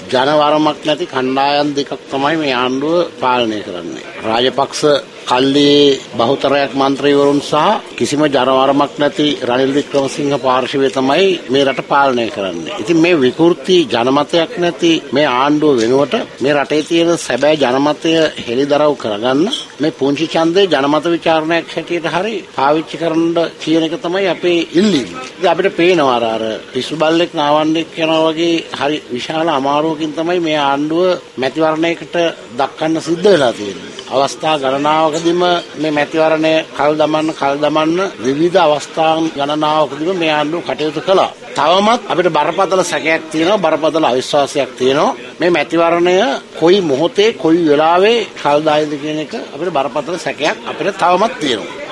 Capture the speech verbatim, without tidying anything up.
ජනවරමක් නැති කණ්ඩායම් දෙකක් තමයි මේ ආණ්ඩුව පාලනය කරන්නේ. රාජපක්ෂ කල්ලි බහුතරයක් മന്ത്രിවරුන් සහ කිසිම ජනවරමක් නැති රනිල් වික්‍රමසිංහ පාර්ශවය තමයි මේ රට පාලනය කරන්නේ. ඉතින් මේ විකෘති ජනමතයක් නැති මේ ආණ්ඩුව වෙනුවට මේ රටේ තියෙන සැබෑ ජනමතය හෙළිදරව් කරගන්න මේ පුංචි ඡන්දේ ජනමත විචාරණයක් හැටියට හරි පාවිච්චි කරන්න කියන එක තමයි අපේ ඉල්ලීම. ඉතින් අපිට පේනවා අර පිස්සු බල්ලෙක් නාවන්නෙක් යනවා වගේ හරි විශාල අමාරුවකින් තමයි මේ ආණ්ඩුව මැතිවරණයකට දක්වන්න සිද්ධ වෙලා තියෙන්නේ. අවස්ථා ගණනාවකදීම මේ මැතිවරණය කල් දමන්න කල් දමන්න විවිධ අවස්ථාන් ගණනාවකදීම මේ ආණ්ඩුව කටයුතු කළා. තවමත් අපිට බරපතල සැකයක් තියෙනවා, බරපතල අවිශ්වාසයක් තියෙනවා. මේ මැතිවරණය කොයි මොහොතේ කොයි වෙලාවේ කල් දායිද කියන එක අපිට බරපතල සැකයක් අපිට තවමත් තියෙනවා.